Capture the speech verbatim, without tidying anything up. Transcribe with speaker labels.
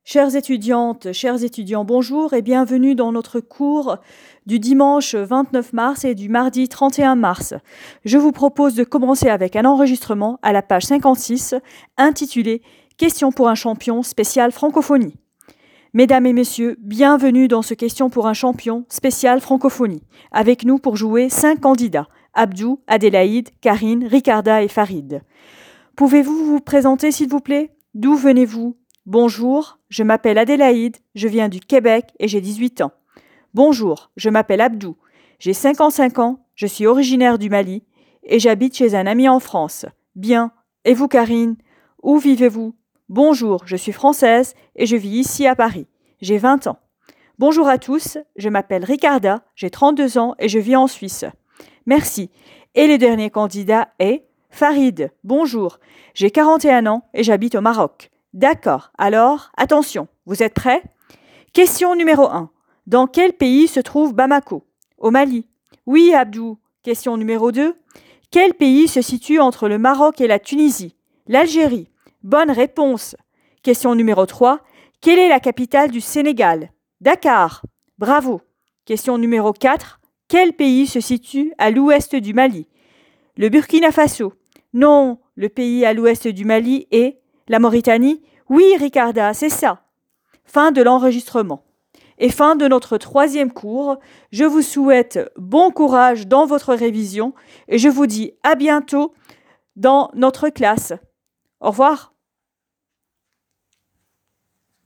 Speaker 1: Chères étudiantes, chers étudiants, bonjour et bienvenue dans notre cours du dimanche vingt-neuf mars et du mardi trente et un mars. Je vous propose de commencer avec un enregistrement à la page cinquante-six intitulé « Questions pour un champion spécial francophonie ». Mesdames et messieurs, bienvenue dans ce Question pour un champion spécial francophonie. Avec nous pour jouer cinq candidats, Abdou, Adélaïde, Karine, Ricarda et Farid. Pouvez-vous vous présenter s'il vous plaît? D'où venez-vous? Bonjour, je m'appelle Adélaïde, je viens du Québec et j'ai dix-huit ans. Bonjour, je m'appelle Abdou, j'ai cinquante-cinq ans, je suis originaire du Mali et j'habite chez un ami en France. Bien, et vous Karine? Où vivez-vous? Bonjour, je suis française et je vis ici à Paris. J'ai vingt ans. Bonjour à tous, je m'appelle Ricarda, j'ai trente-deux ans et je vis en Suisse. Merci. Et le dernier candidat est Farid. Bonjour, j'ai quarante et un ans et j'habite au Maroc. D'accord, alors, attention, vous êtes prêts? Question numéro un. Dans quel pays se trouve Bamako? Au Mali. Oui, Abdou. Question numéro deux. Quel pays se situe entre le Maroc et la Tunisie? L'Algérie. Bonne réponse. Question numéro trois. Quelle est la capitale du Sénégal? Dakar. Bravo. Question numéro quatre. Quel pays se situe à l'ouest du Mali? Le Burkina Faso. Non, le pays à l'ouest du Mali est la Mauritanie? Oui, Ricarda, c'est ça. Fin de l'enregistrement. Et fin de notre troisième cours. Je vous souhaite bon courage dans votre révision et je vous dis à bientôt dans notre classe. Au revoir.